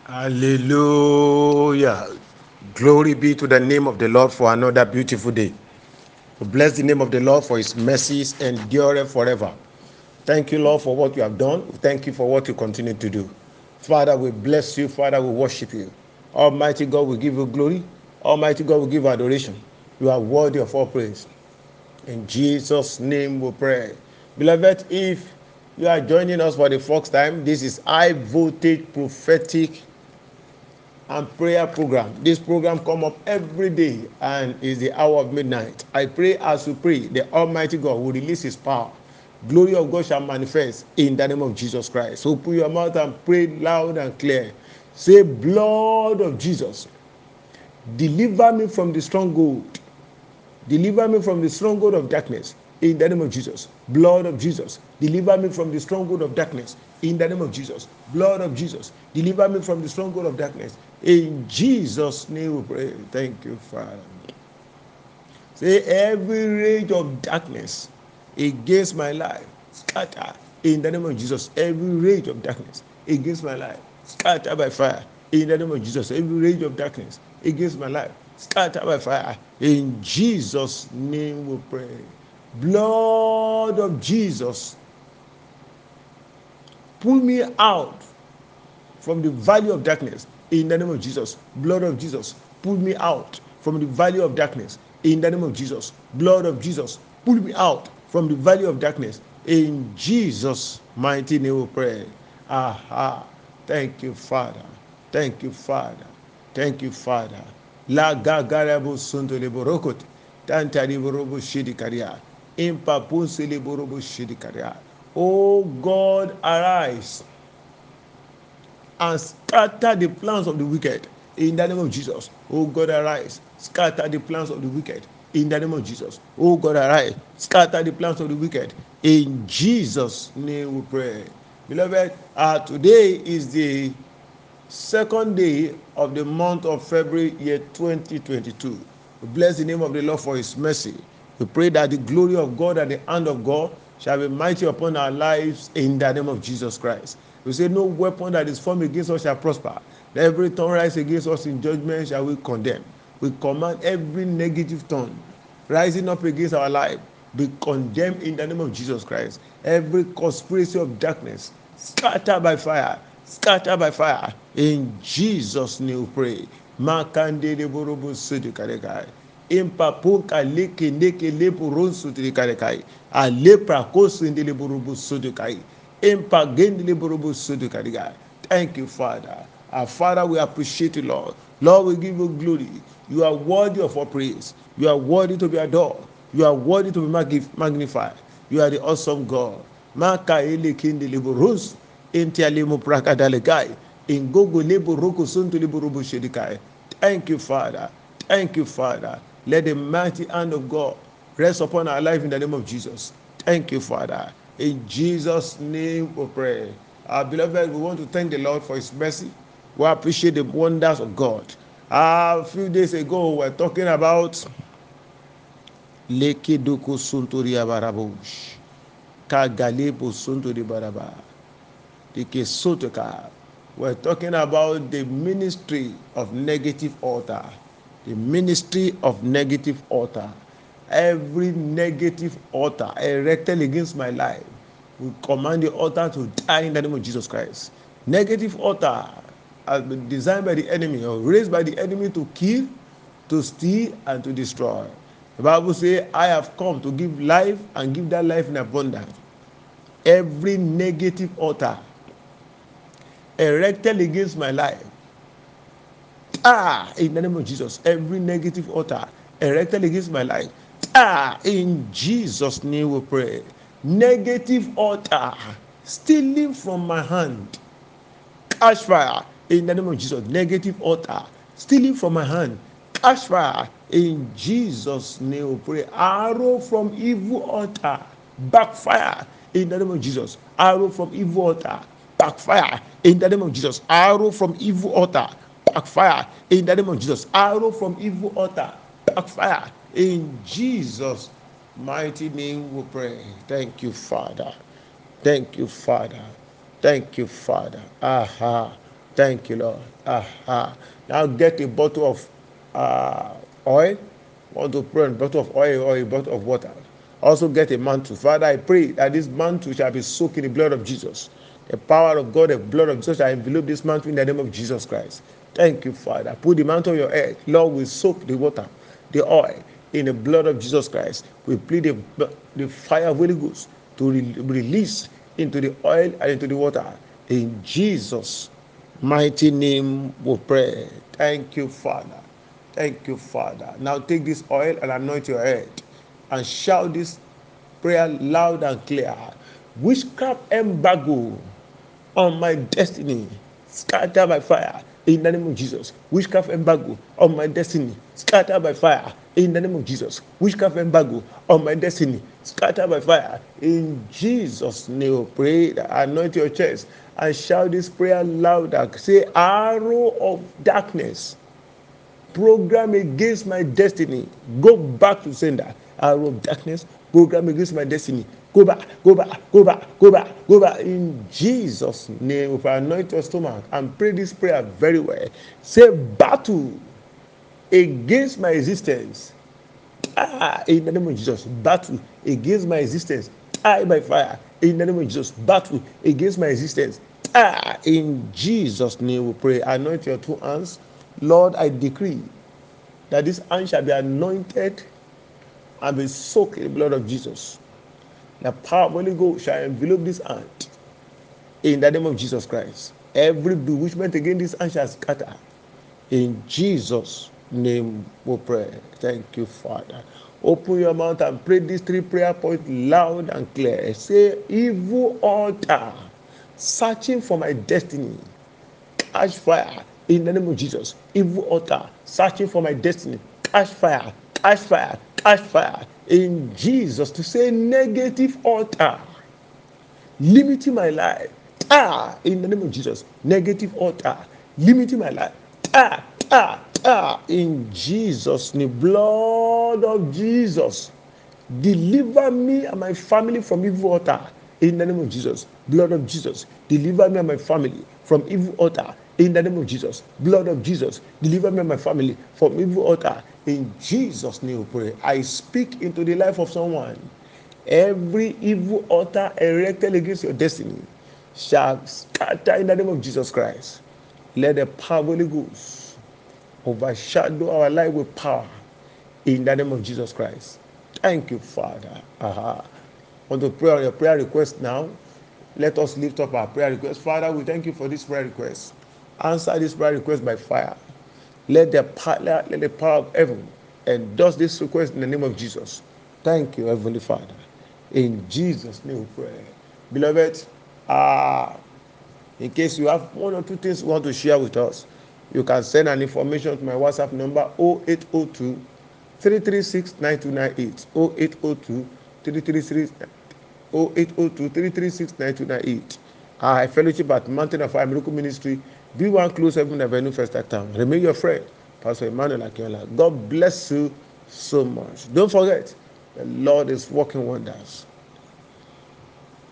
Hallelujah. Glory be to the name of the Lord for another beautiful day. We bless the name of the Lord for his mercies endure forever. Thank you, Lord, for what you have done. Thank you for what you continue to do. Father, we bless you. Father, we worship you. Almighty God, we give you glory. Almighty God, we give adoration. You are worthy of all praise. In Jesus' name we pray. Beloved, if you are joining us for the first time, this is High Voltage Prophetic and Prayer Program. This program come up every day and is the hour of midnight. I pray as we pray, the Almighty God will release his power. Glory of God shall manifest in the name of Jesus Christ. So put your mouth and pray loud and clear. Say, blood of Jesus, deliver me from the stronghold. Deliver me from the stronghold of darkness in the name of Jesus. Blood of Jesus, deliver me from the stronghold of darkness in the name of Jesus. Blood of Jesus, deliver me from the stronghold of darkness. In Jesus' name we pray. Thank you, Father. Say, every rage of darkness against my life, scatter in the name of Jesus. Every rage of darkness against my life, scatter by fire in the name of Jesus. Every rage of darkness against my life, scatter by fire. In Jesus' name we pray. Blood of Jesus, pull me out from the valley of darkness in the name of Jesus. Blood of Jesus, pull me out from the valley of darkness in the name of Jesus. Blood of Jesus, pull me out from the valley of darkness in Jesus' mighty name we pray. Aha. Thank you, Father. Thank you, Father. Thank you, Father. La gagarabo sunto leborokot. Tanta liborobo shidikaria. Impa punse liborobo shidikaria. Oh God, arise and scatter the plans of the wicked in the name of Jesus. Oh God, arise, scatter the plans of the wicked in the name of Jesus. Oh God, arise, scatter the plans of the wicked in Jesus' name we pray. Beloved, today is the second day of the month of February, year 2022. We bless the name of the Lord for his mercy. We pray that the glory of God and the hand of God shall be mighty upon our lives in the name of Jesus Christ. We say, no weapon that is formed against us shall prosper. Every tongue rise against us in judgment shall we condemn. We command every negative tongue rising up against our life be condemned in the name of Jesus Christ. Every conspiracy of darkness scatter by fire, scatter by fire. In Jesus' name we pray. Makande de borobo sudi karekai. Impapunka leke neke lepuron sudi karekai. A lepra kosindi le borobo sudi kai. Impagendi le borobo sudi karekai. Thank you, Father. Our Father, we appreciate you, Lord. Lord, we give you glory. You are worthy of our praise. You are worthy to be adored. You are worthy to be magnified. You are the awesome God. Maka ele kindi libo rus. Inti alimu prakadalekai. Ingogo libo roko suntu libo rubu shedikai. Thank you, Father. Thank you, Father. Let the mighty hand of God rest upon our life in the name of Jesus. Thank you, Father. In Jesus' name we pray. Our beloved, we want to thank the Lord for his mercy. We appreciate the wonders of God. A few days ago, we were talking about Leke Doko Suntoria Barabush, Kagalebo Suntori Baraba, Dike Sotoka. We're talking about the ministry of negative altar. The ministry of negative altar. Every negative altar erected against my life, we command the altar to die in the name of Jesus Christ. Negative altar has been designed by the enemy or raised by the enemy to kill, to steal, and to destroy. The Bible says, I have come to give life and give that life in abundance. Every negative altar erected against my life, in the name of Jesus. Every negative altar erected against my life, in Jesus' name we pray. Negative altar stealing from my hand, catch fire in the name of Jesus. Negative altar stealing from my hand, catch fire in Jesus' name we pray. Arrow from evil altar, backfire in the name of Jesus. Arrow from evil altar, backfire in the name of Jesus. Arrow from evil altar, backfire in the name of Jesus. Arrow from evil altar, backfire in Jesus' mighty name we pray. Thank you, Father. Thank you, Father. Thank you, Father. Aha. Thank you, Lord. Now get a bottle of oil. Want to pray on a bottle of oil or a bottle of water. Also get a mantle. Father, I pray that this mantle shall be soaked in the blood of Jesus. The power of God, the blood of Jesus shall envelop this mantle in the name of Jesus Christ. Thank you, Father. Put the mantle on your head. Lord, we soak the water, the oil, in the blood of Jesus Christ. We plead the fire of Holy Ghost to release into the oil and into the water. In Jesus' mighty name we pray. Thank you, Father. Thank you, Father. Now take this oil and anoint your head and shout this prayer loud and clear. Witchcraft embargo on my destiny, scatter by fire in the name of Jesus. Witchcraft embargo on my destiny, scatter by fire in the name of Jesus. Witchcraft embargo on my destiny, scatter by fire in Jesus' name. Pray, anoint your chest and shout this prayer louder. Say, arrow of darkness program against my destiny, go back to sender. Arrow of darkness, program against my destiny, go back, go back, go back, go back, go back. In Jesus' name, if I anoint your stomach and pray this prayer very well, say, battle against my existence, in the name of Jesus. Battle against my existence, die by fire in the name of Jesus. Battle against my existence, in Jesus' name we pray. Anoint your two hands. Lord, I decree that this hand shall be anointed and be soaked in the blood of Jesus. The power of Holy Ghost shall envelop this hand in the name of Jesus Christ. Every bewitchment against this hand shall scatter. In Jesus' name we pray. Thank you, Father. Open your mouth and pray these three prayer points loud and clear. Say, evil altar searching for my destiny, catch fire in the name of Jesus. Evil altar searching for my destiny, catch fire, catch fire, catch fire in Jesus. To say negative altar limiting my life, in the name of Jesus. Negative altar limiting my life, in Jesus' name. Blood of Jesus, deliver me and my family from evil altar in the name of Jesus. Blood of Jesus, deliver me and my family from evil altar in the name of Jesus. Blood of Jesus, deliver me and my family from evil altar in Jesus' name we pray. I speak into the life of someone. Every evil altar erected against your destiny shall scatter in the name of Jesus Christ. Let the power of Holy Ghost overshadow our life with power in the name of Jesus Christ. Thank you, Father. I want to pray on your prayer request now. Let us lift up our prayer request. Father, we thank you for this prayer request. Answer this prayer request by fire. Let the power of heaven endorse this request in the name of Jesus. Thank you, Heavenly Father. In Jesus' name we pray. Beloved, in case you have one or two things you want to share with us, you can send an information to my WhatsApp number 0802 336 9298. 0802 336 0802 336 9298. I fellowship at Mountain of Fire Miracle Ministry, B1 Close 7 Avenue, First Town. Remain your friend, Pastor Emmanuel Akinola. God bless you so much. Don't forget, the Lord is working wonders.